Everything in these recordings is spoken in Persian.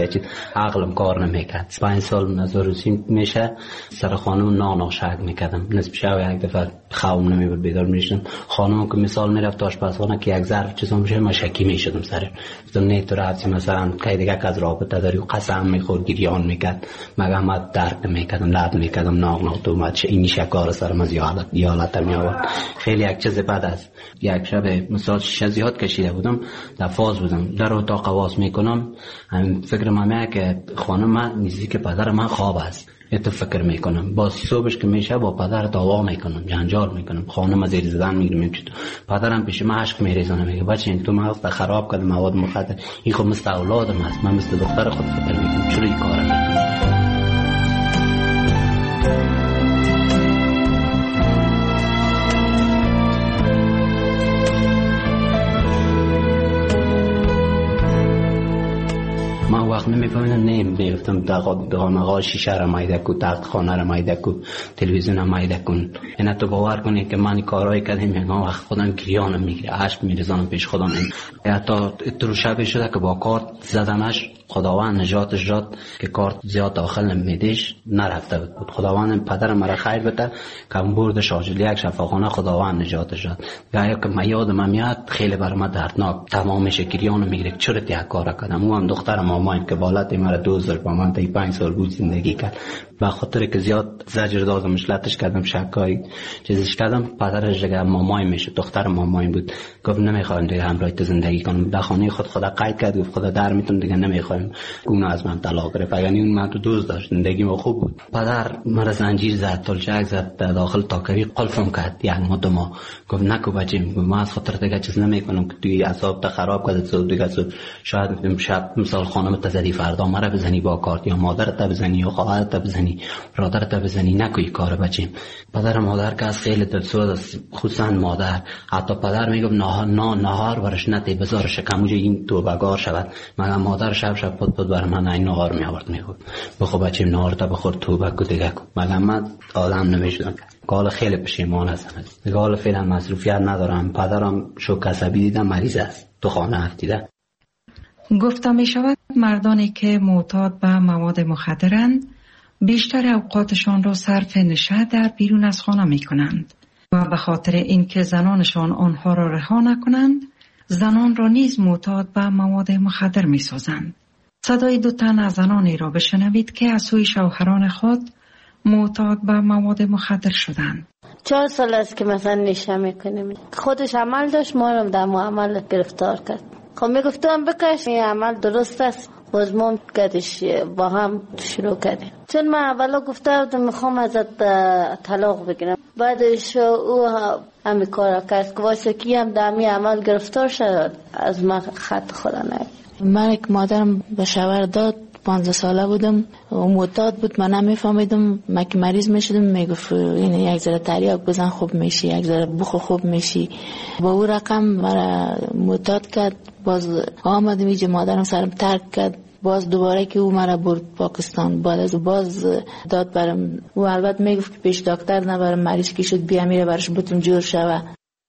چیز عقلم کار نمیکرد. 5 سال نزاروسی میشه سر خانم نان شک میکردم. نصف شب یک دفعه خوابم نمیبرد بیدار میشدم. خانم که مثال میرفت آشپزخانه که یک ظرف چیزا میشه من شکی میشدم سر. گفتم نه تو رفتی مثلا که دیگه از رابطه داری و قسم میخورد گریان میکرد. مگه من درک نمیکردم لرد میکردم ناق تو اومد این شکار سرم از یالت میآورد. خیلی یک چیز بد است. یک شب مثلا شیشه زیاد کشیده بودم در فاز بودم در اتاق واس میکنم فکر من که خانم من نزدیک پدر من خواب است. تو فکر میکنم باز صبحش که میشه با پدر دعوا میکنم جنجال میکنم خانم از زیر زدن میگیرم پدرم پیش من عشق میریزونه میگه بچه این تو مغز خراب کرد مواد مخدر این خود مثل اولادم است من مثل دختر خود فکر میکنم چرا این کارو میکنم. من وقت نمیفهمیدم میگفتم دغانقا شیشه را مایده کو تخت خانه را مایده کو تلویزیون را مایده کن. اینا تو باور کنی که من کارهای کردم میگم وقت خودم گریانم میگیره عشق میریزانم پیش خودم. حتی تو شب شده که با کارت زدمش خداوند نجاتش داد که کارت زیاد داخل نمیدیش نرفته بود. خداوند پدرم مرا خیر بده که برد شاجلی یک شفاخانه خداوند نجاتش داد. یا که من یادم میاد خیلی برام دردناک تمامش گریانم میگیره چرا یک کارا کردم. اون دخترم مامان که بالات مرا 2000 با من تا 5 سال بود زندگی کرد به خاطر که زیاد زجر دادم مشلتش کردم شکای چیزش کردم پدرش دیگه مامای میشه دختر مامای بود گفت نمیخوام دیگه همراه تو زندگی کنم در خانه خدا قید کرد گفت خدا در میتونم دیگه نمیخوام گونه از من طلاق گرفت. یعنی اون من تو دوست داشت زندگی ما خوب بود. پدر مرا زنجیر زد تلچک زد داخل تاکوی قلفم کرد یک ماه ما گفت نکو بچه من از خاطر دیگه چیز نمیکنم که توی اعصاب تا خراب کرد تو دیگه شاید شب مثال خانم تزدی فردا مرا بزنی با کارت یا مادرت بزنی یا خواهرت بزنی برادرت بزنی نکوی کار بچه. پدر مادر که از خیلی دلسوز است خصوصا مادر. حتی پدر میگم نهار ورش نتی بذار شکموج این تو بگار شود مگر مادر شب پد بر من این نهار می آورد میگفت بخو بچه نهار تا بخور تو بگو دیگه مگر من آدم نمیشدم. قال خیلی پشیمان هستم. قال فعلا مصروفیت ندارم. پدرم شوک عصبی دیدم مریض است تو خانه افتیده. گفته می شود مردانی که معتاد به مواد مخدرند بیشتر اوقاتشان را صرف نشاط در بیرون از خانه می کنند و به خاطر اینکه زنانشان آنها را رها نکنند زنان را نیز معتاد به مواد مخدر می سازند. صدای 2 تن از زنانی را بشنوید که از سوی شوهران خود معتاد به مواد مخدر شدند. 4 سال است که مثلا نشه میکنیم. خودش عمل داشت ما رو در عمل گرفتار کرد. خب میگفتم بکش این عمل درست است باز ما کدش با هم شروع کردیم. چون من اولا گفته بودم میخوام ازت طلاق بگیرم بعدش او همین کار کرد که واسه کی هم در همین عمل گرفتار شد از من خط خدا نگیر. من که مادرم به شوهر داد 15 ساله بودم و معتاد بود من نمیفهمیدم. من که مریض میشدم میگفت این یک ذره تریاک بزن خوب میشی یک ذره بخور خوب میشی. با اون رقم مرا معتاد کرد. باز آمدم اینجا مادرم سرم ترک کرد. باز دوباره که او مرا برد پاکستان بعد از باز داد برم و البته میگفت که پیش دکتر نبرم مریض کی شد بیا میره برش بتون جور شوه.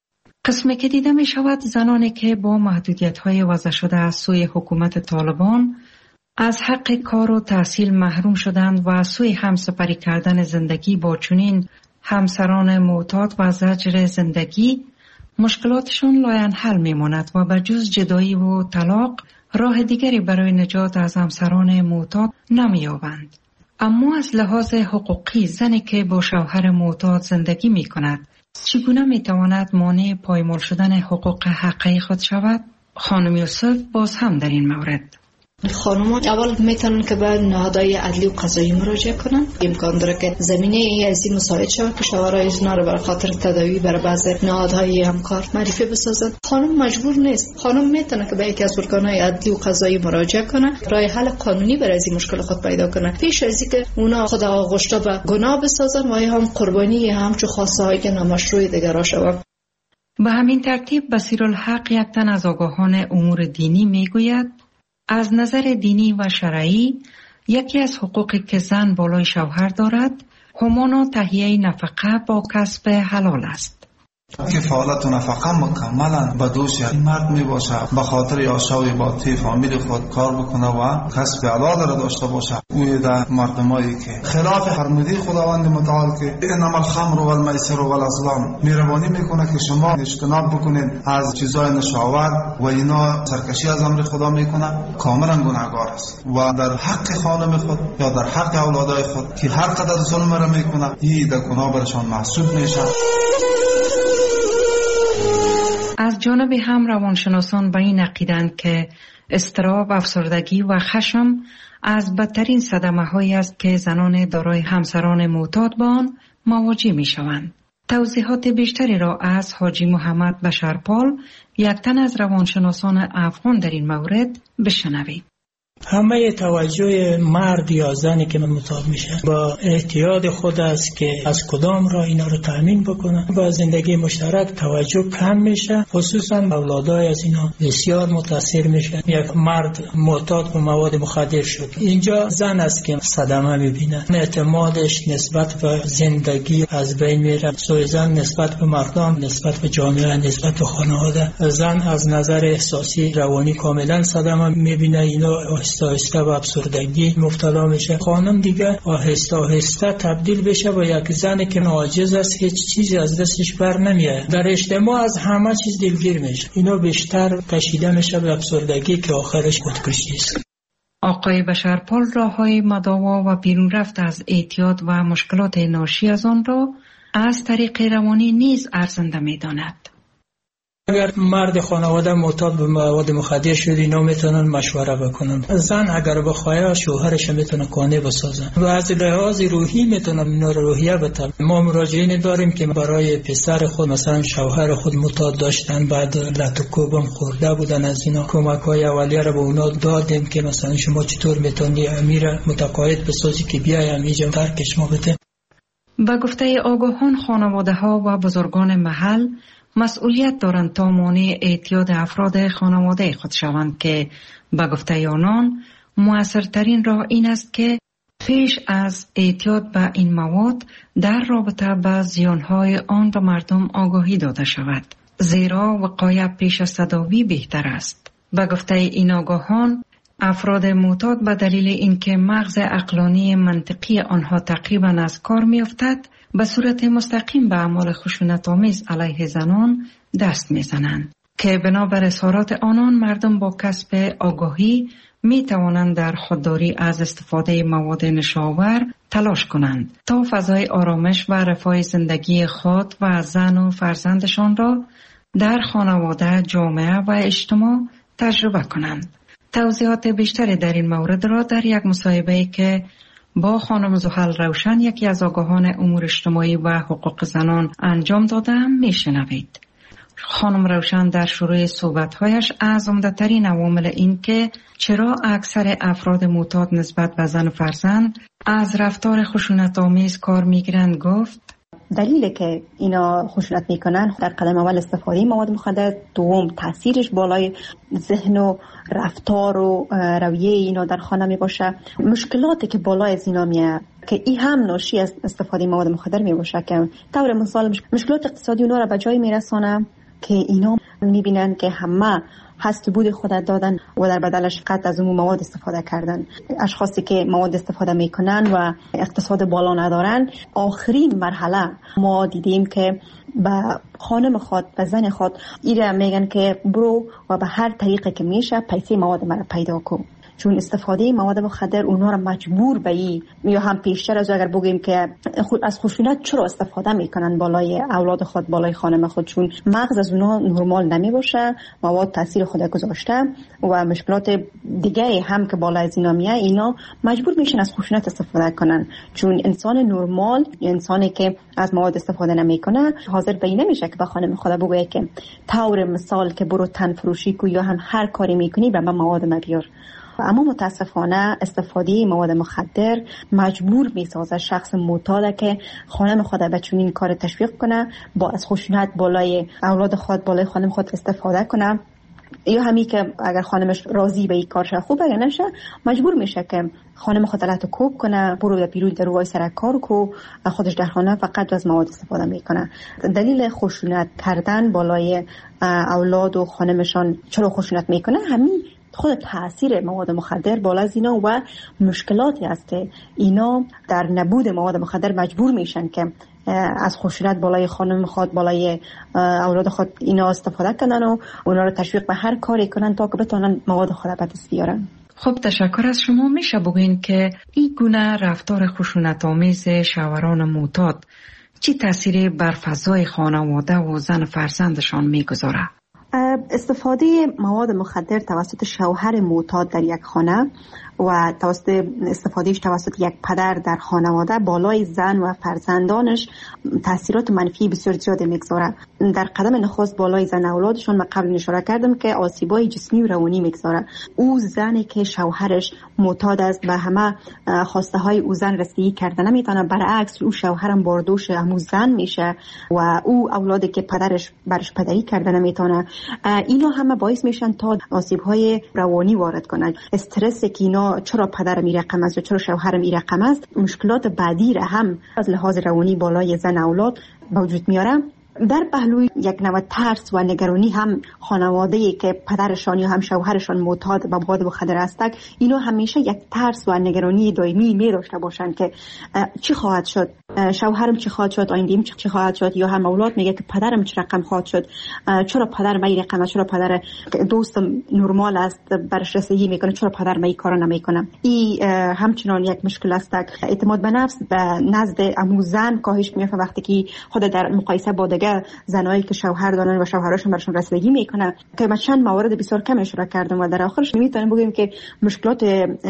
قسمی که دیده می شود زنانی که با محدودیت های وضع شده از سوی حکومت طالبان از حق کار و تحصیل محروم شدند و از سوی همسپری کردن زندگی با چنین همسران معتاد و زجر زندگی مشکلاتشون لاینحل میماند و بجز جدایی و طلاق راه دیگری برای نجات از همسران معتاد نمی‌یابند. اما از لحاظ حقوقی زنی که با شوهر معتاد زندگی می کند چگونه می تواند مانع پایمال شدن حقوق حقیقی خود شود؟ خانم یوسف باز هم در این مورد خانم‌ها اول میتونن که به نهادهای عدلی و قضایی مراجعه کنن. امکان داره که زمینه از این مساعد شود که شوهرای ایشون رو برای خاطر تداوی برای بعضی نهادهای همکار معرفی بسازن. خانم مجبور نیست. خانم میتونه که به یکی از ارگان‌های عدلی و قضایی مراجعه کنه راه حل قانونی برای این مشکل خود پیدا کنه پیش از اینکه اونا خود آغشته به گناه بسازن و هم قربانی همچو خواسته‌های نامشروع دیگر را شوند. به همین ترتیب بصیرالحق یک تن از آگاهان امور دینی میگوید از نظر دینی و شرعی یکی از حقوقی که زن بالای شوهر دارد همانا تهیه نفقه با کسب حلال است. کفالت و نفقه مکملا به دوش این مرد می باشه، به خاطر یاشوی با تی فامیل خود کار بکنه و کسب حلال را داشته باشه. او در مردمایی که خلاف فرموده خداوند متعال که انما الخمر والمیسر والازلام مهربانی میکنه که شما اجتناب بکنید از چیزای نشاور و اینا سرکشی از امر خدا میکنه، کاملا گناهگار است و در حق خانم خود یا در حق اولادای خود که هر قدر ظلم را میکنه این در گناه برشان محسوب میشه. از جانب هم روانشناسان به این عقیدند که اضطراب، افسردگی و خشم از بدترین صدمه‌هایی است که زنان دارای همسران معتاد به آن مواجه می‌شوند. توضیحات بیشتری را از حاجی محمد بشارپال، یک تن از روانشناسان افغان در این مورد بشنوید. همه توجه مرد یا زنی که معتاد میشه با احتیاط خود است که از کدام راه اینا رو تامین بکنه. با زندگی مشترک توجه کم میشه، خصوصا اولادای از اینا بسیار متاثر میشه. یک مرد معتاد به مواد مخدر شد، اینجا زن است که صدمه میبینه، اعتمادش نسبت به زندگی از بین میره، سوی زن نسبت به مردم، نسبت به جامعه، نسبت به خانواده. زن از نظر احساسی روانی کاملا صدمه میبینه، اینا آهسته و افسردگی مبتلا میشه. خانم دیگه آهسته تبدیل بشه به یک زن که عاجز است، هیچ چیزی از دستش بر نمیاد، در اجتماع از همه چیز دلگیر میشه. اینا بیشتر کشیده میشه به افسردگی که آخرش خودکشی است. آقای بشارپال راههای مداوا و بیرون رفت از اعتیاد و مشکلات ناشی از آن را از طریق روانی نیز ارزنده میداند. اگر مرد خانواده معتاد به مواد مخدر شد، اینا میتونن مشوره بکنن. زن اگر بخواد شوهرش میتونه قانع بسازه و از لحاظ روحی میتونه اینا رو روحیه بده. ما مراجعین داریم که برای پسر خود مثلا شوهر خود معتاد داشتن، بعد لطوکوبم خورده بودن، از اینا کمک‌های اولیه رو به اونا دادیم که مثلا شما چطور میتونی امیر متقاعد بسازی که بیای اینجا ترکش ما بده. با گفته آگاهان، خانواده‌ها و بزرگان محل مسئولیت دارند تا مانع اعتیاد افراد خانواده خود شوند که به گفته آنان مؤثرترین راه این است که پیش از اعتیاد به این مواد در رابطه با زیانهای آن به مردم آگاهی داده شود، زیرا وقایع پیش از تداوی بهتر است. به گفته این آگاهان، افراد معتاد به دلیل اینکه مغز عقلانی منطقی آنها تقریبا از کار می‌افتد، به صورت مستقیم به اعمال خشونت‌آمیز علیه زنان دست می‌زنند که بنابر اظهارات آنان مردم با کسب آگاهی می‌توانند در خودداری از استفاده مواد نشاور تلاش کنند تا فضای آرامش و رفاه زندگی خود و زن و فرزندشان را در خانواده، جامعه و اجتماع تجربه کنند. توضیحات بیشتری در این مورد را در یک مصاحبه‌ای که با خانم زحل روشن، یکی از آگاهان امور اجتماعی و حقوق زنان، انجام دادم میشنوید. خانم روشن در شروع صحبت‌هایش از عمده‌ترین عوامل این که چرا اکثر افراد معتاد نسبت به زن و فرزند از رفتار خشونت‌آمیز کار می‌گیرند گفت: دلیلی که اینا خشونت میکنن در قدم اول استفاده مواد مخدر، دوم تاثیرش بالای ذهن و رفتار و رویه اینا در خانه می باشه، مشکلاتی که بالای از اینا میاد که این هم ناشی از استفاده مواد مخدر می باشه که طور مثال مشکلات اقتصادی اونا را به جای میرسانه که اینا میبینن که همه هست بود خودت دادن و در بدلش قطع از اون مواد استفاده کردن. اشخاصی که مواد استفاده میکنن و اقتصاد بالا ندارن، آخرین مرحله ما دیدیم که به خانم خود و زن خود ایره میگن که برو و به هر طریقه که میشه پیسه مواد مرا پیدا کن، چون استفاده مواد مخدر اونا را مجبور به این یا هم پیشتر از اگر بگیم که از خشونت چرا استفاده میکنن بالای اولاد خود، بالای خانم خود، چون مغز از اونا نرمال نمی باشه، مواد تاثیر خود گذاشته و مشکلات دیگه هم که بالای از اینا میاد، اینا مجبور میشن از خشونت استفاده کنن، چون انسان نرمال یا انسانی که از مواد استفاده نمیکنه حاضر به این نمیشه که به خانم خود بگه که طور مثال که برو تن فروشی کو یا هم هر کاری میکنی به من مواد بیار. اما متاسفانه استفاده مواد مخدر مجبور میسازه شخص معتاد که خانم خود به چنین کار تشویق کنه، با از خشونت بالای اولاد خود، بالای خانم خود استفاده کنه یا همین که اگر خانمش راضی به این کارش خوب اگر نشه مجبور میشه که خانم خود علت کوب کنه، برو یا بیرون در روی سر کار کو، خودش در خانه فقط از مواد استفاده میکنه. دلیل خشونت کردن بالای اولاد و خانمشان چرا خشونت میکنه؟ همین خود تاثیر مواد مخدر بالا از اینا و مشکلاتی است که اینا در نبود مواد مخدر مجبور میشن که از خشونت بالای خانم خود، بالای اولاد خود اینا استفاده کنن و اونا رو تشویق به هر کاری کنن تا که بتونن مواد خود به دست بیارن. خب تشکر از شما. میشه بگوین که این گونه رفتار خشونت آمیز شوهران معتاد چی تأثیری بر فضای خانواده و زن فرزندشان میگذاره؟ استفاده مواد مخدر توسط شوهر معتاد در یک خانه و توسط استفادهش توسط یک پدر در خانواده بالای زن و فرزندانش تاثیرات منفی بسیار زیاد میگذاره. در قدم نخست بالای زن اولادشون من قبل اشاره کردم که آسیبای جسمی و روانی میگذاره. او زنی که شوهرش معتاد است به همه خواسته های او زن رسیدگی کرده نمیتونه، برعکس او شوهرم باردوش همون زن میشه و او اولادی که پدرش برش پدری کرده نمیتونه. اینا همه باعث میشن تا آسیب‌های روانی وارد کنند. استرس که اینا چرا پدرم این رقم است و چرا شوهرم این رقم است، مشکلات بعدی را هم از لحاظ روانی بالای زن اولاد به وجود میاره. در پهلوی یک نوع ترس و نگرانی هم خانواده‌ای که پدرشان یا هم شوهرشان معتاد به مواد مخدر هستند، اینا همیشه یک ترس و نگرانی دائمی می داشته باشند که چی خواهد شد، شوهرم چی خواهد شد، آینده‌ام چی خواهد شد، یا هم اولاد میگه که پدرم چه رقم خواهد شد، چرا پدرم این رقم است، چرا پدر دوستم نرمال است برش رسیدگی میکنه، چرا پدرم این کارو نمیکنه. این همچنان یک مشکل است. اعتماد به نفس به نزد عمو زن کاهش میافته وقتی که خود در مقایسه با دیگر زنایی که شوهر دارن و شوهرشون برشون رسیدگی میکنه، که من چند موارد بسیار کم اشاره کردم و در آخرش میتونیم بگیم که مشکلات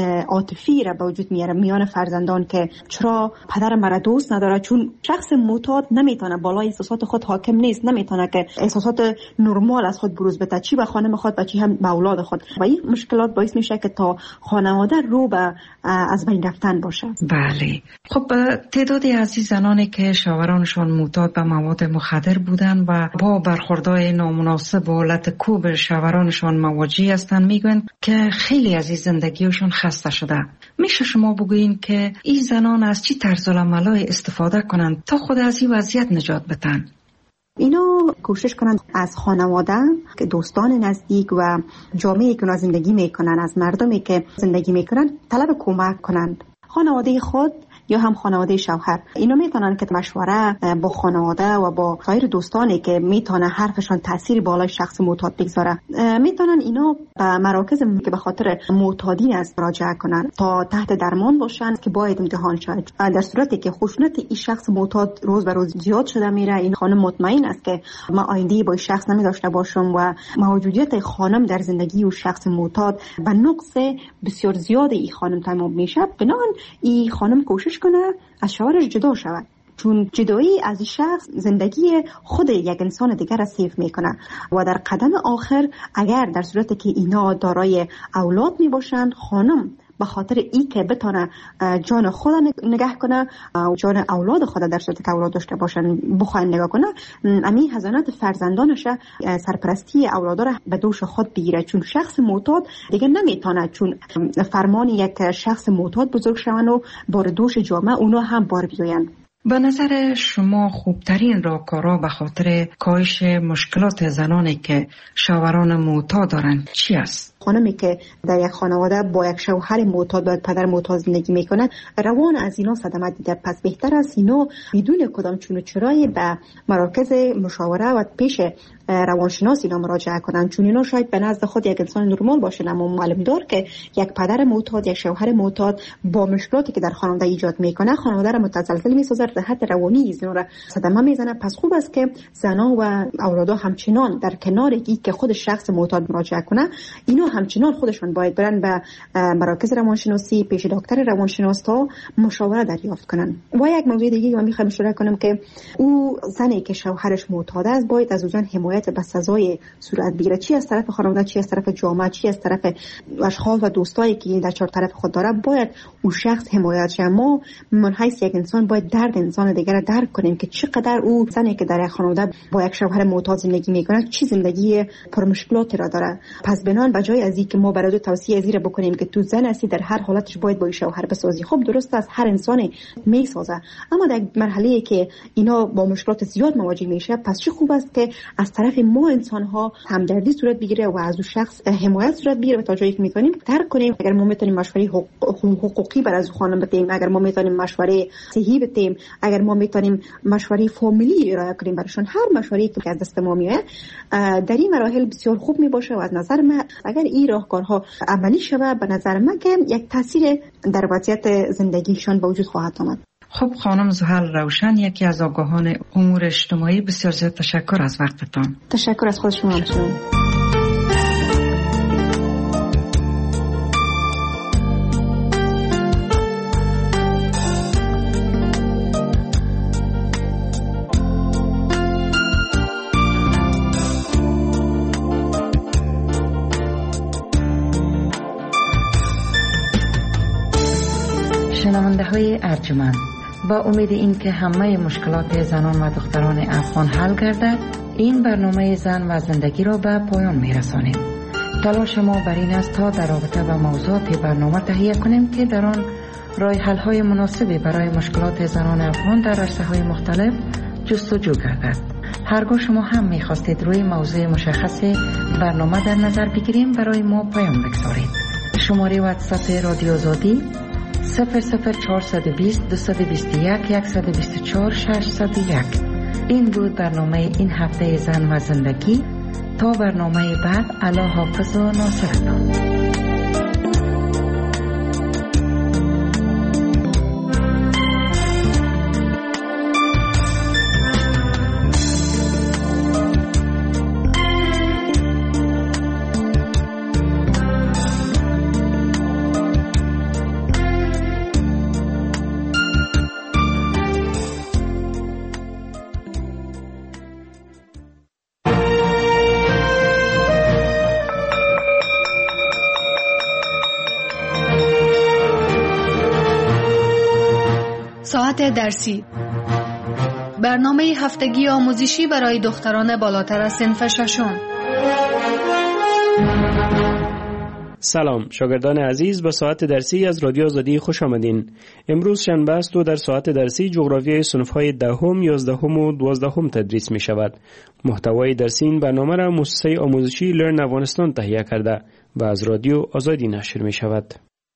عاطفی را به وجود میاره میان فرزندان که چرا پدرم مرا دوست نداره، چون شخص معتاد نمیتونه بالای احساسات خود حاکم نیست، نمیتونه که احساسات نرمال از خود بروز بده، چی به خانم خود و چی هم به اولاد خود، و این مشکلات باعث میشه که تا خانواده رو به از بین رفتن باشه. بله. خب تعدادی از زنانی که شوهرانشان معتاد به مواد مخدر بودن و با برخوردهای نامناسب و حالت کوب شوهرانشان مواجه هستند میگویند که خیلی از زندگیشون خسته شده. میشه شما بگوین که این زنان از چی طرز العملای استفاده کنند تا خود از این وضعیت نجات بدن؟ اینا کوشش کنند از خانواده که دوستان نزدیک و جامعه‌ای که زندگی میکنن، از مردمی که زندگی میکنن طلب کمک کنند. خانواده خود یا هم خانواده شوهر اینا میتونن که مشوره با خانواده و با غیر دوستانی که میتونه حرفشان تاثیر بالای شخص معتاد بگذاره، میتونن اینا به مراکز که به خاطر معتادین است مراجعه کنن تا تحت درمان باشن که باید امتحان شود. در صورتی که خشونت این شخص معتاد روز به روز زیاد شده میره، این خانم مطمئن است که ما آینده با این شخص نمی داشته باشم و موجودیت خانم در زندگی و شخص معتاد به نقص بسیار زیاد این خانم تمام میشه. بنابراین این خانم کوشش کنه از شوهرش جدا شود، چون جدایی از این شخص زندگی خود یک انسان دیگر را سیف میکنه و در قدم آخر اگر در صورتی که اینا دارای اولاد می باشند، خانم به خاطر این که بتونه جان خود نگه کنه و جان اولاد خود در صورتی که اولاد داشته باشن بخواین نگاه کنه، امی حضانت فرزندانش سرپرستی اولادا را به دوش خود بگیره، چون شخص معتاد دیگه نمیتونه، چون فرمان یک شخص معتاد بزرگ شون و بار دوش جامعه اونا هم بار بیاین. به نظر شما خوبترین راهکارها به خاطر کاهش مشکلات زنانی که شوهران معتاد دارند چی است؟ خانمی که در یک خانواده با یک شوهر معتاد با پدر معتاد زندگی میکنه، روان از اینا صدمه دیده، پس بهتر است اینا بدون کدام چون و چرایی به مراکز مشاوره و پیش روانشناس اینا مراجعه کنن، چون اینا شاید به نزد خود یک انسان نرمال باشه، اما معلوم دار که یک پدر معتاد یک شوهر معتاد با مشکلاتی که در خانواده ایجاد میکنه خانواده را متزلزل میسازه، حتی روانی اینا را صدمه میزنه. پس خوب است که زنا و اولادا همچنان در کنار این که خود شخص معتاد مراجعه کنه، اینا همچنان خودشون باید برن به مراکز روانشناسی پیش دکتر روانشناس تا مشاوره دریافت کنن. و یک موضوع دیگه من میخوام اشاره کنم که او زنی که شوهرش معتاد است باید از او زن حمایت شرایط به سزای صورت بگیره، چی از طرف خانواده، چی از طرف جامعه، چی از طرف اشخاص و دوستایی که در چهار طرف خود داره، باید اون شخص حمایت شه. ما من حیث یک انسان باید درد انسان دیگر را درک کنیم که چقدر او زنی که در یک خانواده با یک شوهر معتاد زندگی میکنه چی زندگی پر مشکلاتی را داره. پس بنان بجای از اینکه ما برای توصیه زیر بکنیم که تو زن هستی در هر حالتش باید با شوهر بسازی، خب درست است هر انسانی میسازه، اما در مرحله که اینا با مشکلات زیاد مواجه میشه، پس چه خوب است که از طرف ما انسان ها همدردی صورت بگیره و از اون شخص حمایت صورت بگیره و تا جایی که میتونیم درک کنیم. اگر ما میتونیم مشوره حقوقی بر از خانم بدیم، اگر ما میتونیم مشوره صحی بدیم، اگر ما میتونیم مشوره فامیلی ارائه کنیم براشون، هر مشوره‌ای که از دست ما میاد در این مراحل بسیار خوب میباشه و از نظر من اگر این راهکارها عملی شود به نظر من که یک تاثیر در وضعیت زندگیشان به وجود خواهد آمد. خب خانم زحل روشن، یکی از آگاهان امور اجتماعی، بسیار زیاد تشکر از وقتتان. تشکر از خود شما همچنین. شنونده های ارجمند، با امید اینکه همه مشکلات زنان و دختران افغان حل گردد، این برنامه زن و زندگی را به پایان می‌رسانیم. تلاش ما بر این است تا در رابطه با موضوعات برنامه تهیه کنیم که در آن راه حل‌های مناسبی برای مشکلات زنان افغان در عرصه‌های مختلف جستجو گردد. هرگاه شما هم می‌خواستید روی موضوع مشخص برنامه در نظر بگیریم، برای ما پیام بگذارید. شماره واتساپ رادیو آزادی 00420 221 124 601. این بود برنامه این هفته زن و زندگی. تا برنامه بعد، الله حافظ و ناصرتان. ساعت درسی، برنامه هفتگی آموزشی برای دختران بالاتر از صنف ششم. سلام شاگردان عزیز، به ساعت درسی از رادیو آزادی خوش آمدین. امروز شنبه است و در ساعت درسی جغرافیای صنف‌های 10ام، 11ام و 12ام تدریس می شود. محتوای درسی این برنامه را مؤسسه آموزشی لرن افغانستان تهیه کرده و از رادیو آزادی نشر می شود.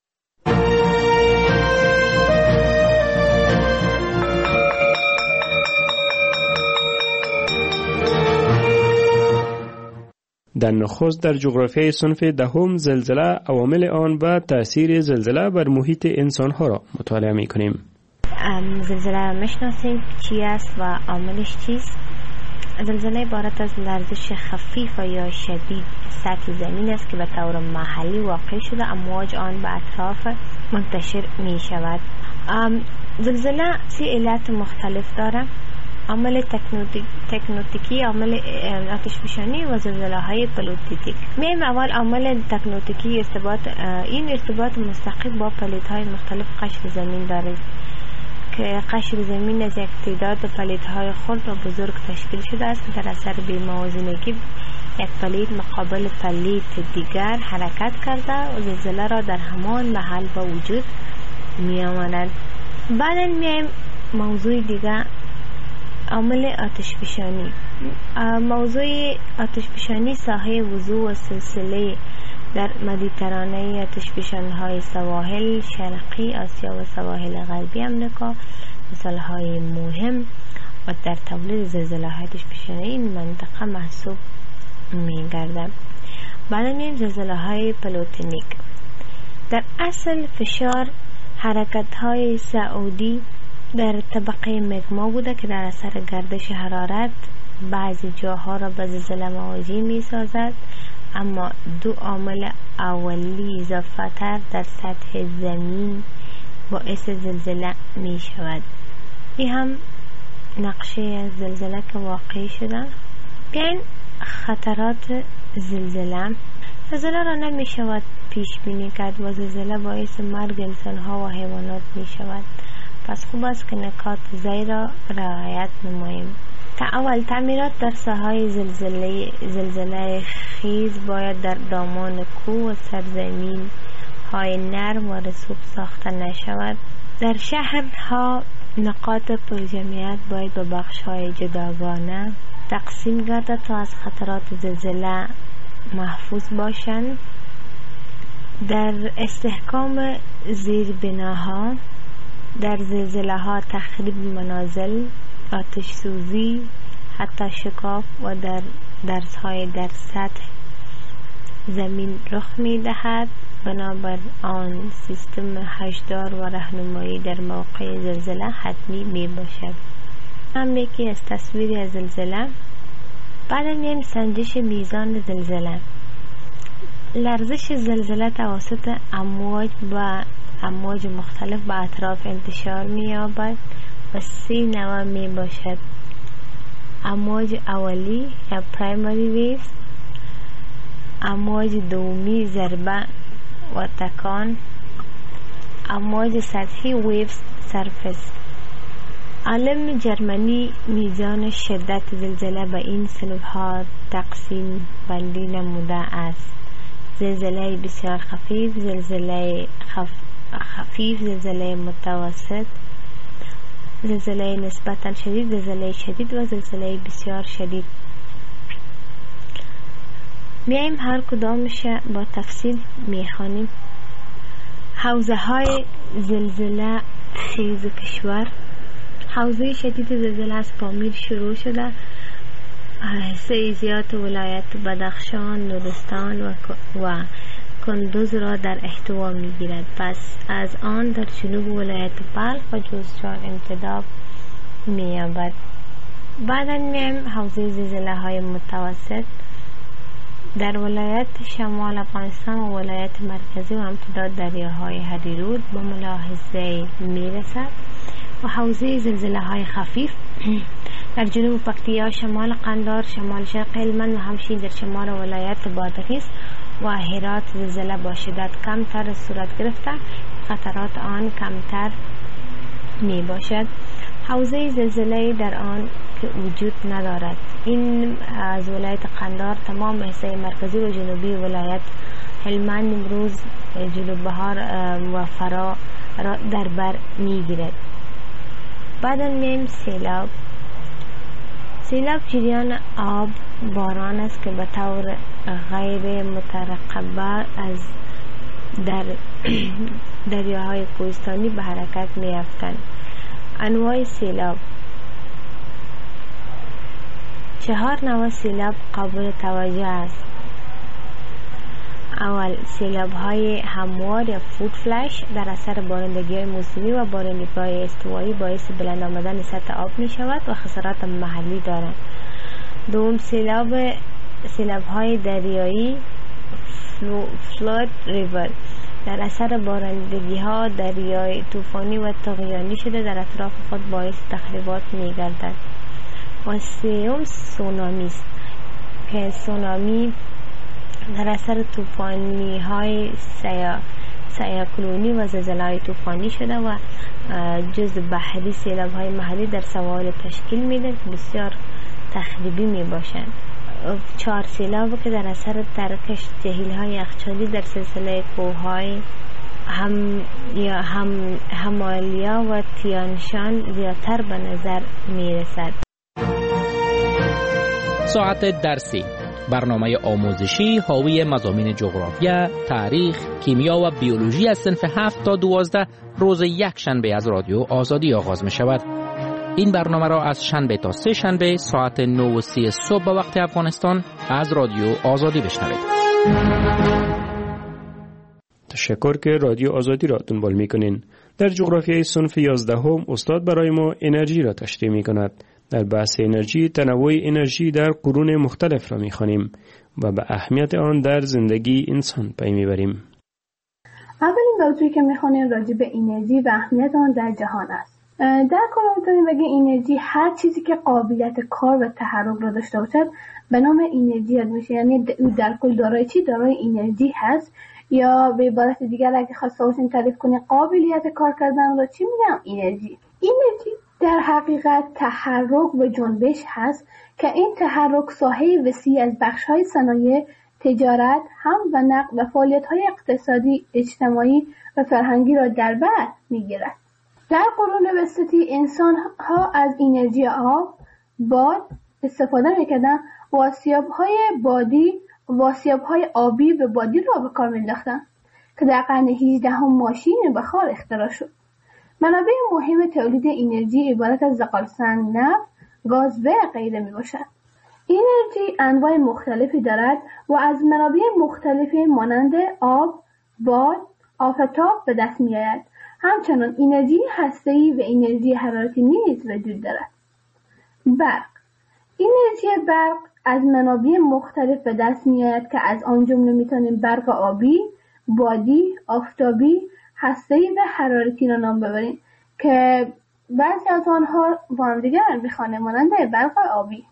در نخست در جغرافیای صنف دهم زلزله، عوامل آن و تأثیر زلزله بر محیط انسانها را مطالعه می کنیم. زلزله میشناسیم چی است و عاملش چیست؟ زلزله عبارت از لرزش خفیف یا شدید سطح زمین است که به طور محلی واقع شده، امواج آن به اطراف منتشر می شود. زلزله 3 علت مختلف داره: عامل تکنوتیکی، عامل آتشفشانی و زلزله‌های پلیتیک. میایم اول عامل تکنوتیکی. این ارتباط مستقیم با پلیت‌های مختلف قشر زمین دارد که قشر زمین از یک تعداد پلیت‌های خرد و بزرگ تشکیل شده است که در اثر بی‌موازنگی یک پلیت مقابل پلیت دیگر حرکت کرده و زلزله را در همان محل به وجود می‌آورد. بعداً میایم موضوع دیگر، عامل آتشفشانی. موضوع آتشفشانی ساحه وضوح و سلسله در مدیترانه آتشفشان‌های سواحل شرقی آسیا و سواحل غربی آمریکا مثال‌های مهم و در تولید زلزله‌های آتشفشانی این منطقه محسوب می‌گردد. بعد می‌ریم زلزله‌های پلوتونیک. در اصل فشار حرکت‌های سعودی در طبقه مگما بوده که در اثر گردش حرارت بعضی جاها را به زلزله مواجه می سازد، اما 2 عامل اولی اضافه‌تر در سطح زمین باعث زلزله می شود. این هم نقشه زلزله که واقع شده. بیاین خطرات زلزله را نمی شود پیش بینی کرد و زلزله باعث مرگ انسان ها و حیوانات می شود. پس خوب است که نکات زیر را رعایت نماییم. اول تعمیرات در ساحه زلزله خیز باید در دامان کوه و سرزمین های نرم و رسوب ساخته نشود. در شهرها نقاط پرجمعیت باید به بخش های جداگانه تقسیم گردد تا از خطرات زلزله محفوظ باشند. در استحکام زیربناها در زلزله ها تخریب منازل، آتش سوزی، حتی شکاف و در سطح زمین رخ می دهد. بنابر آن سیستم هشدار و راهنمایی در موقع زلزله حتمی می باشد. هم یکی از تصویری از زلزله. بعد میم سنجش میزان زلزله. لرزش زلزله توسط امواج مختلف به اطراف انتشار می یابد و 3 نوع می باشد: امواج اولی یا پرایمری ویوز، امواج دومی ضربه و تکان، امواج سطحی ویوز سرفس. عالم جرمنی میزان شدت زلزله به این صنف‌ها تقسیم بندی نموده است: زلزله بسیار خفیف، زلزله خفیف، زلزله متوسط، زلزله نسبتاً شدید، زلزله شدید و زلزله بسیار شدید. میایم هر کدامش با تفصیل میخوانیم. حوزه های زلزله خیز کشور. حوزه شدید زلزله از پامیر شروع شده، حصه زیاد ولایت بدخشان، نورستان و کندوز را در احتوا میگیرد. پس از آن در جنوب ولایت بلخ و جوزجان امتداد می‌یابد. بعدا میایم حوزه زلزله های متوسط. در ولایت شمال افغانستان و ولایت مرکزی و امتداد دریاهای هریرود به ملاحظه میرسد. و حوزه زلزله های خفیف در جنوب پکتیا، شمال قندهار، شمال شرق هلمند و همچنین در شمال ولایت بادغیس و هرات زلزله با شدت کمتر صورت گرفته، خطرات آن کمتر می باشد. حوزه زلزله در آن که وجود ندارد. این از ولایت قندهار تمام حصه مرکزی و جنوبی ولایت هلمند، امروز جنوب بهار و فرا را در بر می گیرد. بعد میم سیلاب. سیلاب جریان آب باران است که به طور غیر مترقبه از دریاهای کوهستانی به حرکت می افکند. انواع سیلاب. 4 نوع سیلاب قابل توجه است. اول، سیلاب های هموار یا فود فلش در اثر بارندگی های موسمی و بارندگی استوایی باعث بلند آمدن سطح آب می شود و خسارات محلی دارند. دوم، سیلاب های دریایی فلود ریور در اثر بارندگی ها دریای طوفانی و طغیانی شده در اطراف خود باعث تخریبات می گردد. و سوم، سونامی است که سونامی در اثر طوفانی های سیاکلونی و زلزله های طوفانی شده و جز بحری سیلاب های محلی در سواحل تشکیل میده که بسیار تخریبی می باشند. 4 سیلاب که در اثر ترکش جهیل های یخچالی در سلسله کوههای همالیا و تیانشان زیادتر به نظر می رسد. ساعت درسی، برنامه آموزشی حاوی مضامین جغرافیا، تاریخ، کیمیا و بیولوژی از صنف 7 تا 12 روز یک شنبه از رادیو آزادی آغاز می شود. این برنامه را از شنبه تا 3 شنبه ساعت 9:30 صبح به وقت افغانستان از رادیو آزادی بشنوید. تشکر که رادیو آزادی را دنبال می کنین. در جغرافیای صنف 11 استاد برای ما انرژی را تشریح می کند. در بحث انرژی، تنوع انرژی در قرون مختلف را می خوانیم و به اهمیت آن در زندگی انسان پی می بریم. اولین موضوعی که می خوانیم راجع به انرژی و اهمیت آن در جهان است. در کل میتونیم بگیم انرژی هر چیزی که قابلیت کار و تحرک را داشته باشد به نام انرژی یاد میشه. یعنی در کل دارای چی؟ دارای انرژی هست. یا به عبارت دیگر اگه خواسته باشیم تعریف کنیم قابلیت کار کردن را چی میگم؟ انرژی. انرژی در حقیقت تحرک و جنبش هست که این تحرک ساحه وسیع از بخش‌های صنایع، تجارت، حمل و نقل و فعالیت‌های اقتصادی، اجتماعی و فرهنگی را در بر می‌گیرد. در قرون وسطی انسان‌ها از انرژی آب، باد استفاده می‌کردند و آسیاب‌های آبی و بادی را به کار می‌انداختند که در قرن 18 ماشین بخار اختراع شد. منابع مهم تولید انرژی عبارت از زغالسنگ، نفت، گاز و غیره میباشد. انرژی انواع مختلفی دارد و از منابع مختلفی مانند آب، باد، آفتاب به دست میآید. همچنین انرژی هسته‌ای و انرژی حرارتی نیز وجود دارد. برق. انرژی برق از منابع مختلف به دست میآید که از آن جمله میتونیم برق آبی، بادی، آفتابی، هسته‌ای و حرارتی را نام ببریم که بعضی از آنها با هم دیگر میخوانه مانند برق آبی.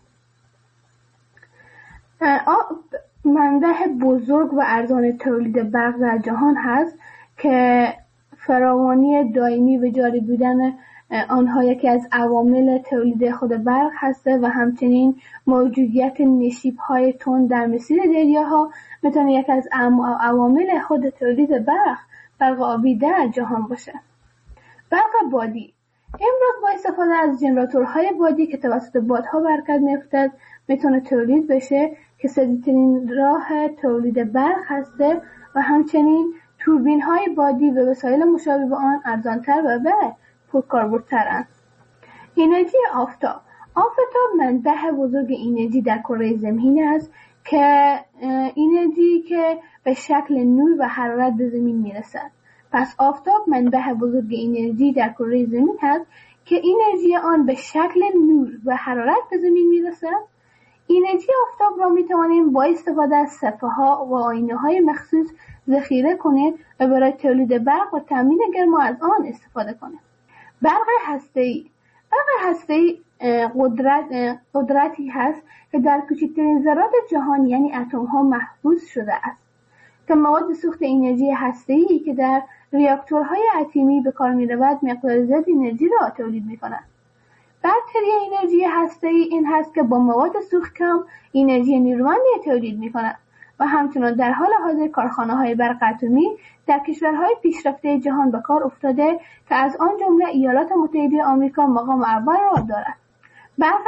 منبع بزرگ و ارزان تولید برق در جهان هست که فراوانی دائمی و جاری بودن آنها یکی از عوامل تولید خود برق هست و همچنین موجودیت نشیب‌های تند در مسیر دریاها میتونه یکی از عوامل خود تولید برق آبی در جهان باشه. برق بادی امروز با استفاده از ژنراتورهای بادی که توسط بادها برکت می‌افتد میتونه تولید بشه که سریع‌ترین راه تولید برق هسته و همچنین توربین‌های بادی و وسایل مشابه به آن ارزان‌تر و پرکاربردترند. انرژی آفتاب منبع بزرگ انرژی در کره زمین است که انرژی که به شکل نور و حرارت به زمین میرسد. پس آفتاب منبع بزرگ انرژی در کره زمین است که انرژی آن به شکل نور و حرارت به زمین میرسد. انرژی آفتاب را میتوانیم با استفاده از صفحه‌ها و آینه‌های مخصوص ذخیره کنیم و برای تولید برق و تامین گرما از آن استفاده کنیم. برق هسته‌ای قدرتی هست که در کوچکترین ذرات جهان یعنی اتم‌ها محفوظ شده است که مواد سوخت انرژی هسته‌ای که در ریاکتورهای اتمی به کار می‌رود مقدار زیادی انرژی را تولید می‌کند. برتری انرژی هسته‌ای این هست که با مواد سوخت کم انرژی نیرومندی تولید می‌کند و همچنین در حال حاضر کارخانه‌های برق اتمی در کشورهای پیشرفته جهان به کار افتاده که از آن جمله ایالات متحده آمریکا مقام اول را دارد. برق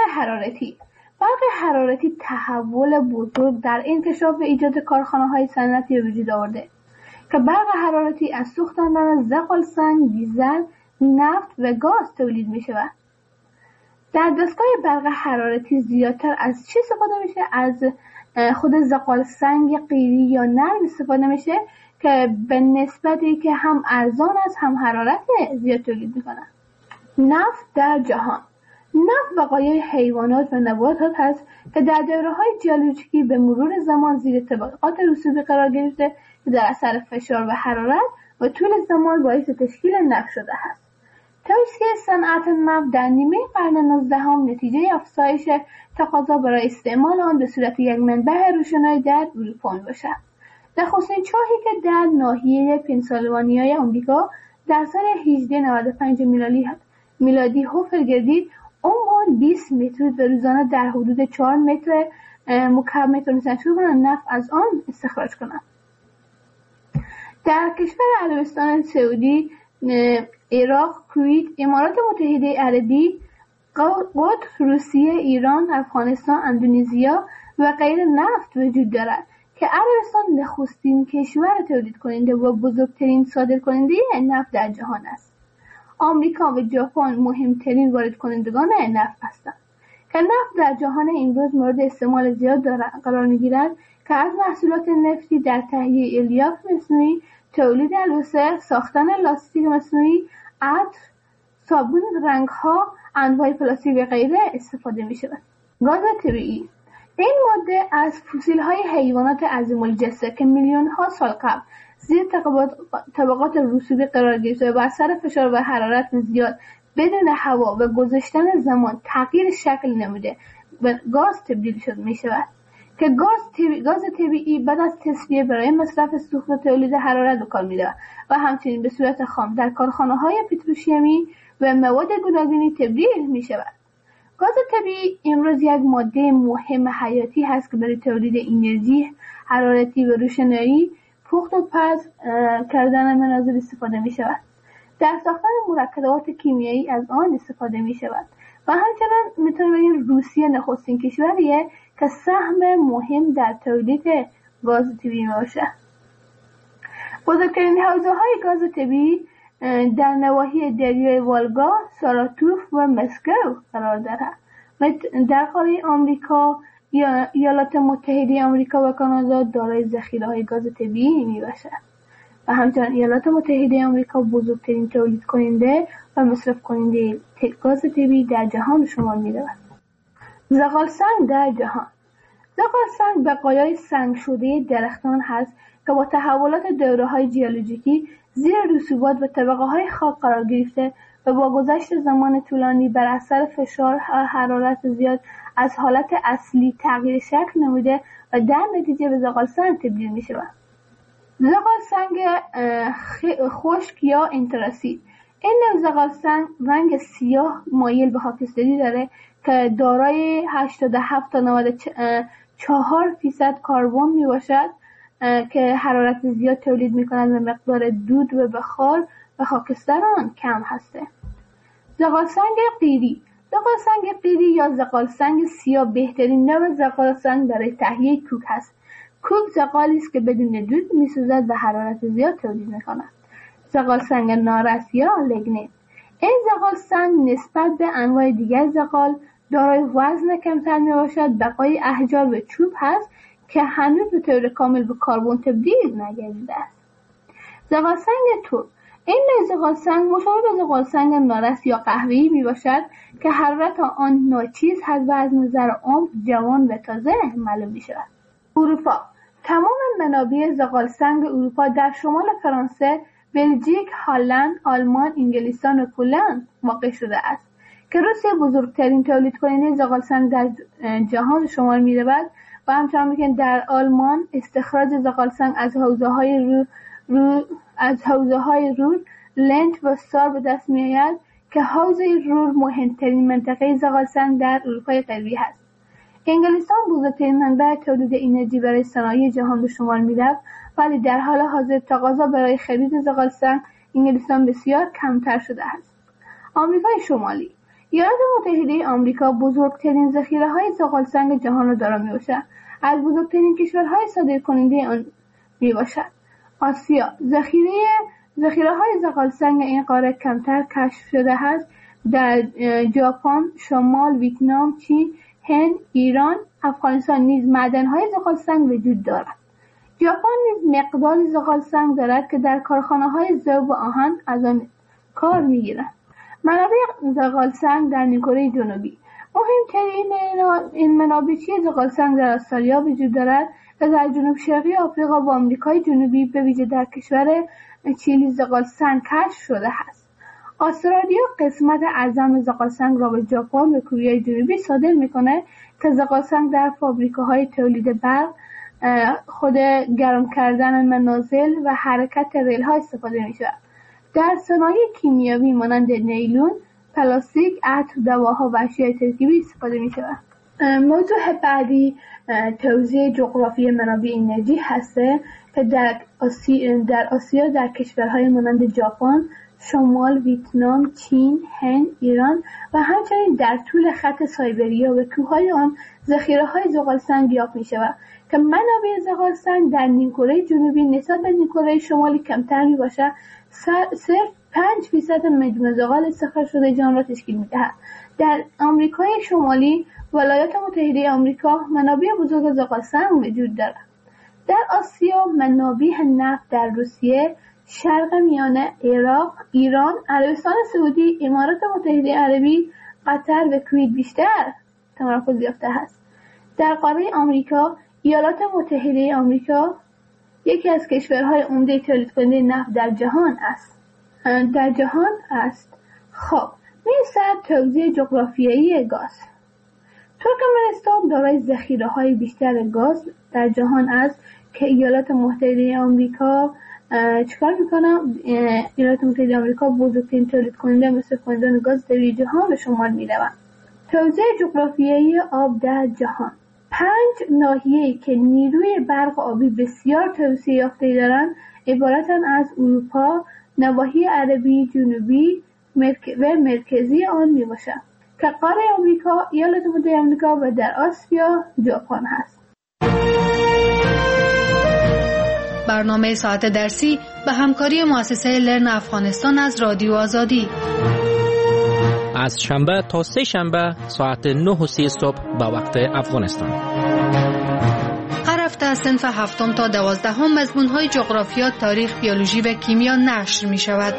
حرارتی تحول بزرگ در انکشاف و ایجاد کارخانه‌های صنعتی به وجود آورده که برق حرارتی از سوختاندن زغالسنگ، دیزل، نفت و گاز تولید می‌شود. در دستگاه برق حرارتی زیادتر از چی استفاده میشه؟ از خود زغالسنگ قیری یا نرم استفاده میشه که به نسبتی که هم ارزان است هم حرارت زیاد تولید میکنه. نفت در جهان. نفت بقایای حیوانات و نباتات هست که در دوره‌های ژئولوژیکی به مرور زمان زیر طبقات رسوبی قرار گرفته که در اثر فشار و حرارت و طول زمان باعث تشکیل نفت شده است. توسعه صنعت نفت در نیمه قرن 19 نتیجه افزایش تقاضا برای استعمال آن به صورت یک منبع روشنایی در اروپا میباشد. نخستین چاهی که در ناحیه پنسیلوانیای آمریکا در سال 1895 میلادی حفر گردید، عمق 20 متر و روزانه در حدود 4 متر مکعب میتونستند شروع کنند نفت از آن استخراج کنند. در کشور عربستان سعودی، عراق، کویت، امارات متحده عربی، قطر، روسیه، ایران، افغانستان، اندونزیا و غیره نفت وجود دارد که عربستان نخستین کشور تولید کننده و بزرگترین صادر کننده نفت در جهان است. آمریکا و ژاپن مهمترین وارد کنندگان نفت هستند که نفت در جهان امروز مورد استعمال زیاد قرار می‌گیرد که از محصولات نفتی در تهیه الیاف مصنوعی، تولید الوسه، ساختن لاستیک مصنوعی، عطر، صابون، رنگ‌ها، انواع پلاستیک و غیره استفاده می‌شود. گاز طبیعی این ماده از فسیل‌های حیوانات عظیم‌الجثه که میلیون‌ها سال قبل زیر طبقات رسوبی قرار گرفته و بر اثر فشار و حرارت زیاد بدون هوا و گذشتن زمان تغییر شکل نموده به گاز تبدیل می شود که گاز طبیعی بعد از تصفیه برای مصرف سوخت و تولید حرارت به کار می‌رود و همچنین به صورت خام در کارخانه‌های پتروشیمی و مواد گوناگونی تبدیل می‌شود. گاز طبیعی امروز یک ماده مهم حیاتی هست که برای تولید انرژی حرارتی و روشنایی، پخت و پز کردن منازل استفاده می‌شود. در ساختن مرکبات کیمیایی از آن استفاده می‌شود و همچنین می‌تونیم بگیم روسیه نخستین کشوریه که سهم مهم در تولید گاز طبیعی باشد. بزرگترین حوزه‌های گاز طبیعی در نواحی دریای والگا، ساراتوف و مسکو قرار دارد. در قاره آمریکا، ایالات متحده آمریکا و کانادا دارای ذخیره‌های گاز طبیعی میباشد و همچنین ایالات متحده آمریکا بزرگترین تولید کننده و مصرف کننده گاز طبیعی در جهان شمار می‌رود. زغالسنگ در جهان. زغالسنگ بقایای سنگ شده درختان هست که با تحولات دوره‌های ژئولوژیکی زیر رسوبات و طبقه‌های خاک قرار گرفته و با گذشت زمان طولانی بر اثر فشار و حرارت زیاد از حالت اصلی تغییر شکل نموده و در نتیجه به زغالسنگ تبدیل می‌شود. زغالسنگ خشک یا انتراسید. این نوع زغالسنگ رنگ سیاه مایل به خاکستری داره که دارای 87 تا 94% کربن می باشد که حرارت زیاد تولید می کند و مقدار دود و بخار و خاکستر آن کم هسته. زغالسنگ قیری. زغالسنگ قیری یا زغالسنگ سیاه بهترین نوع زغالسنگ برای تهیه کوک است. کوک زغالی است که بدون دود می سوزد و حرارت زیاد تولید می کند. زغالسنگ نارس یا لگنیت. این زغالسنگ نسبت به انواع دیگر زغال دارای وزن کمتر می باشد. بقای احجار و چوب هست که هنوز به طور کامل به کربن تبدیل نگردیده است. زغالسنگ ترک. این نوع زغالسنگ مشابه به زغالسنگ نارس یا قهوه‌ای می باشد که حرارت آن ناچیز هست و از نظر عمر جوان و تازه معلوم می شود. اروپا. تمام منابع زغالسنگ اروپا در شمال فرانسه، بلژیک، هلند، آلمان، انگلستان و پولند واقع شده است که روسیه بزرگترین تولید کننده زغالسنگ در جهان شمار می‌رود و همچنین که در آلمان استخراج زغالسنگ از حوزه‌های رور، لنت و سار به دست می‌آید که حوزه رور مهمترین منطقه زغالسنگ در اروپای غربی است. انگلستان بزرگترین منبع تولید انرژی برای صنایع جهان به شمار می‌رفت، ولی در حال حاضر تقاضا برای خرید زغالسنگ انگلستان بسیار کمتر شده است. آمریکای شمالی. ایالات متحده آمریکا بزرگترین ذخیره‌های زغالسنگ جهان را دارا میباشد. از بزرگترین کشورهای صادرکننده آن میباشد. آسیا. ذخیره‌های زغالسنگ این قاره کمتر کشف شده است. در ژاپن، شمال، ویتنام، چین، هند، ایران، افغانستان نیز معدن‌های زغالسنگ وجود دارد. ژاپن نیز مقداری زغالسنگ دارد که در کارخانه‌های ذوب و آهن از آن کار می‌گیرند. منابع زغالسنگ در نیمکره جنوبی. مهمترین این منابع زغالسنگ در استرالیا وجود دارد و در جنوب شرقی آفریقا و آمریکای جنوبی به ویژه در کشور چیلی زغالسنگ کشف شده است. استرالیا قسمت اعظم زغالسنگ را به ژاپن و کره جنوبی صادر می‌کند که زغالسنگ در فابریکه‌های تولید برق، خود گرم کردن منازل و حرکت ریل‌ها استفاده می‌شود. در صنایع کیمیایی مانند نیلون، پلاستیک، عطر، دواها و اشیاء ترکیبی استفاده می‌شود. موضوع بعدی توزیع جغرافی منابع انرژی هسته که در آسیا در کشورهای مانند ژاپن، شمال، ویتنام، چین، هند، ایران و همچنین در طول خط سایبریا و کوههای آن ذخیره‌های زغالسنگ یافت می‌شود که منابع زغالسنگ در نیمکره جنوبی نسبت به نیمکره شمالی کمتر می‌باشد. صرف 5% مجموع زغال استخراج شده جهان را تشکیل می‌دهد. در آمریکای شمالی، ولایات متحده آمریکا منابع بزرگ زغالسنگ وجود دارد. در آسیا منابع نفت در روسیه، شرق میانه، عراق، ایران، عربستان سعودی، امارات متحده عربی، قطر و کویت بیشتر تمرکز یافته است. در قاره آمریکا، ایالات متحده آمریکا یکی از کشورهای عمده تولید کننده نفت در جهان است. خب می‌رسد توزیع جغرافیایی گاز. ترکمنستان دارای ذخیره‌های بیشتر گاز در جهان است که ایالات متحده آمریکا چیکار میکنه؟ ایالات متحده آمریکا بزرگترین تولید کننده مصرف کنندگان گاز در جهان به شمار میروند. توزیع جغرافیایی آب در جهان. 5 ناحیه‌ای که نیروی برق آبی بسیار توسعه یافته دارند عبارتند از اروپا، نواحی عربی جنوبی و مرکزی آن میباشد که قاره آمریکا، ایالات متحده آمریکا و در آسیا ژاپن هست. برنامه ساعت درسی به همکاری مؤسسه لرن افغانستان از رادیو آزادی از شنبه تا سه شنبه ساعت 9:30 صبح به وقت افغانستان. هر هفته از صنف 7 تا 12 مضمون‌های جغرافیا، تاریخ، بیولوژی و کیمیا نشر می‌شود.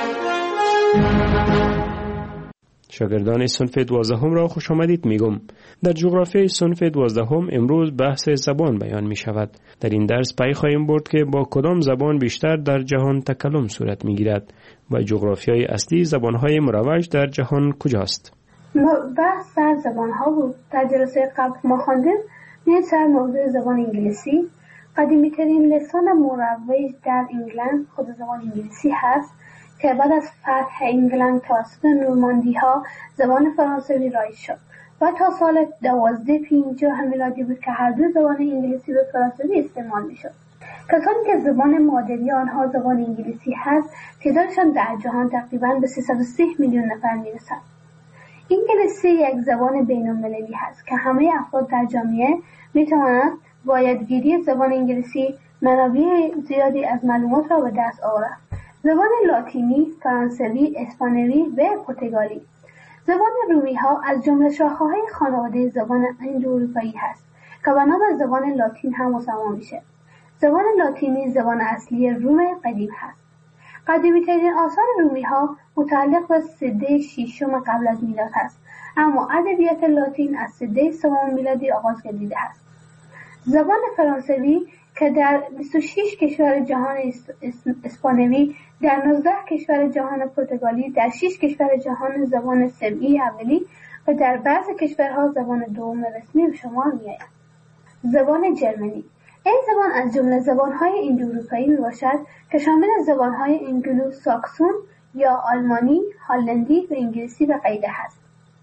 شاگردان صنف 12 را خوش آمدید میگم. در جغرافیای صنف 12 امروز بحث زبان بیان می شود. در این درس پی خواهیم برد که با کدام زبان بیشتر در جهان تکلم صورت می گیرد و جغرافیای اصلی زبانهای مروج در جهان کجاست. بحث در زبانها بود. در جلسه قبل ما خواندیم سر موضوع زبان انگلیسی. قدیمی ترین لسان مروج در انگلند خود زبان انگلیسی هست که بعد از فتح انگلند توسط نورماندی ها زبان فرانسوی رایج شد و تا سال 1250 میلادی بود که هر دو زبان انگلیسی و فرانسوی استعمال می شد. کسانی که زبان مادری آنها زبان انگلیسی هست تعدادشان در جهان تقریباً به 330 میلیون نفر می رسد. انگلیسی یک زبان بین المللی هست که همه افراد در جامعه می توانند با یادگیری زبان انگلیسی منابع زیادی از معلومات را به دست آورند. زبان لاتینی، فرانسوی، اسپانیایی و پرتغالی. زبان رومی ها از جمله شاخه‌های خانواده زبان اندواروپایی هست که به نام زبان لاتین هم مسما میشه. زبان لاتینی زبان اصلی روم قدیم هست. قدیمی‌ترین آثار رومی ها متعلق به سده ششم قبل از میلاد هست، اما ادبیات لاتین از سده سوم میلادی آغاز گردیده است. زبان فرانسوی که در 26 کشور جهان اسپانیایی، در 19 کشور جهان پرتغالی، در 6 کشور جهان زبان سمعی اولی و در بعضی کشورها زبان دوم رسمی به شمار می‌آید. زبان جرمنی. این زبان از جمله زبان‌های اندواروپایی میباشد که شامل زبان‌های انگلو ساکسون یا آلمانی، هلندی و انگلیسی و غیره است.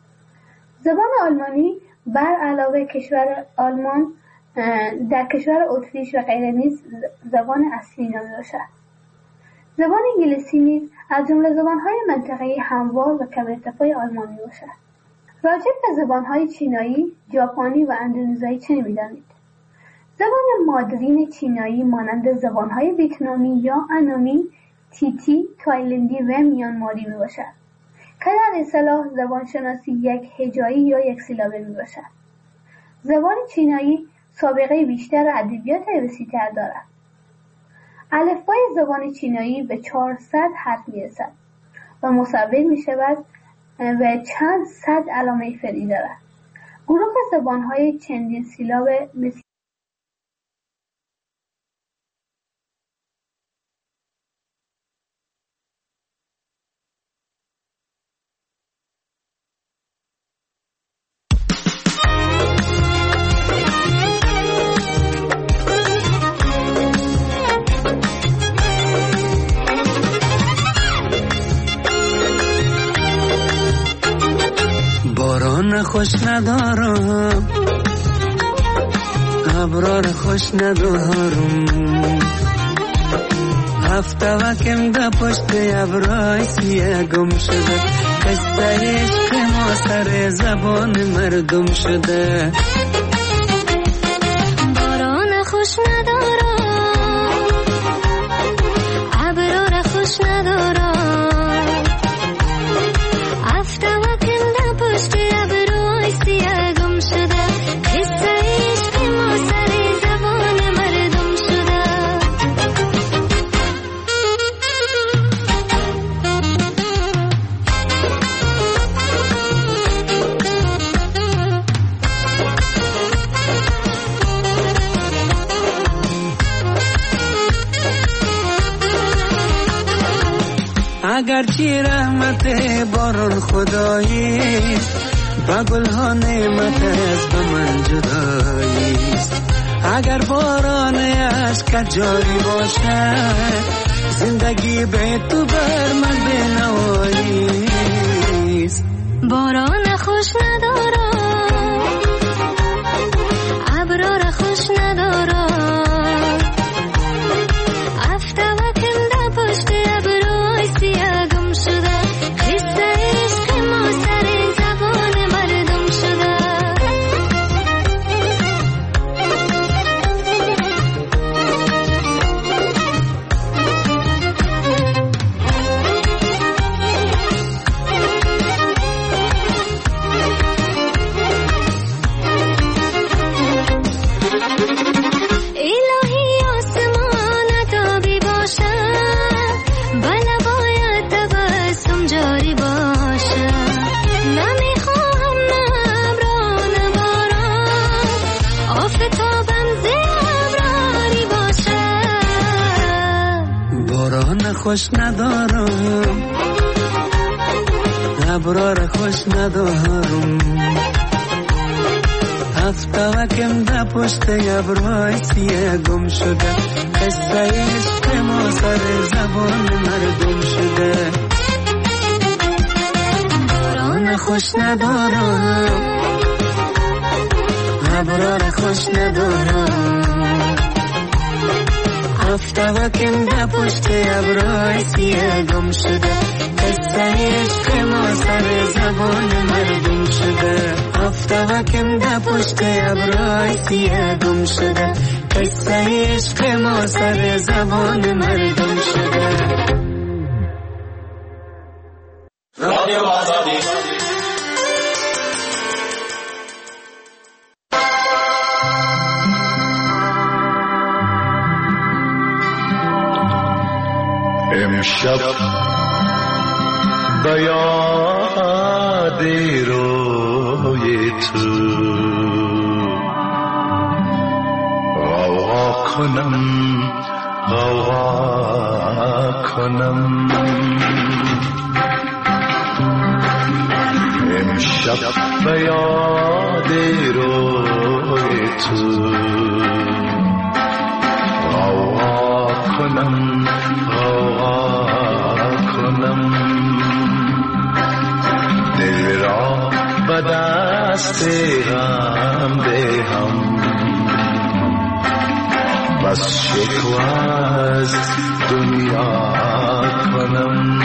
زبان آلمانی بر علاوه کشور آلمان در کشور اتریش و غیره نیز زبان اصلی نامیده باشد. زبان انگلیسی نیز از جمله زبان‌های منطقه‌ای هموار و کم ارتفاع آلمان میباشد. راجع به زبان‌های چینایی، ژاپنی و اندونزیایی چه می‌دانید؟ زبان مادرین چینایی مانند زبان‌های ویتنامی یا انامی، تیتی، تایلندی و میانماری میباشد که در اصطلاح زبانشناسی یک هجایی یا یک سیلابه میباشد. زبان چینایی سابقه بیشتر ادبیات وسیع‌تر دارد. الفبای زبان چینایی به 400 حرف میرسد و مصور میشود و چند صد علامه فرعی دارد. گروه زبان‌های چندین سیلاب مثل خوش ندارم، ابرار خوش ندارم، هفته وکم ده پشت ابرای سیه گم شده، قصه عشق ما سر زبان مردم شده. باران خوش ندارم، ابرار خوش ندارم، هفته وکم ده پشت ابرای سیه گم شده، قصه عشق ما سر زبان مردم شده. اگرچه رحمت باران خدایی با گلها نعمت است به من جدایی است. اگر باران عشق جاری باشد زندگی به تو بر من بنوایی است. باران خوش ندارم ابرار خوش ندارم افتوکم در پشت ابروی سیاه گم شده قصه عشق ما سر زبان مردم شده. خوش ندارم ابرار خوش ندارم افتوکم در پشت ابروی سیاه گم شده قصه عشق ما سر زبان مردم شده. باران خوش ندارم ابرار خوش ندارم افتوکم در پشت ابروی سیاه گم شده قصه عشق ما سر زبان مردم شده. افتوکم در پشت ابروی سیاه گم شده قصه عشق ما سر زبان مردم شده. رادیو آزادی امشب به یاد روی تو غوغا کنم امشب به یاد روی تو غوغا کنم دل را به دست غم دهم بس شکوه از دنیا کنم.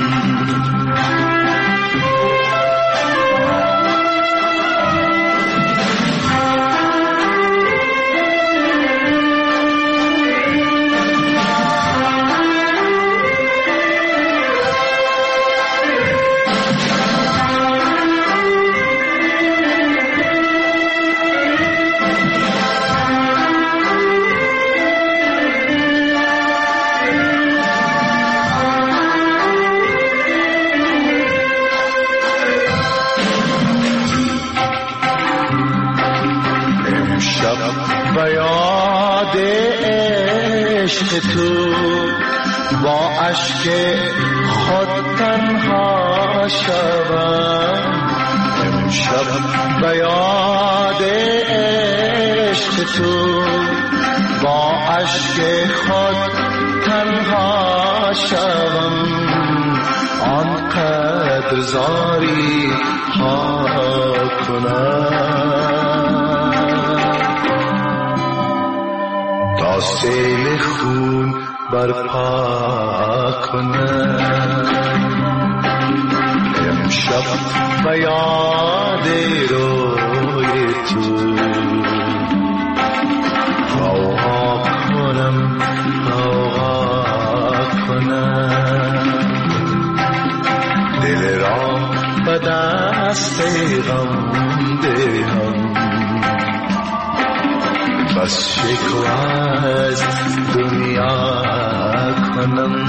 تو با اشک خود تنها شوم امشب به یاد عشق تو با اشک خود تنها شوم آنقدر زاری ها کنم تا سیل خون برپا کنم امشب به یاد روی تو غوغا کنم دل را به دست غم دهم بس شکوه از دنیا کنم.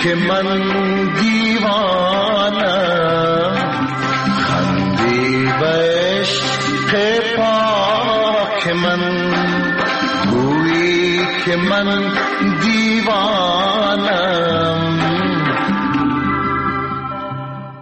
که من دیوانم، خندی به عشق پاک من، گویی که من دیوانم.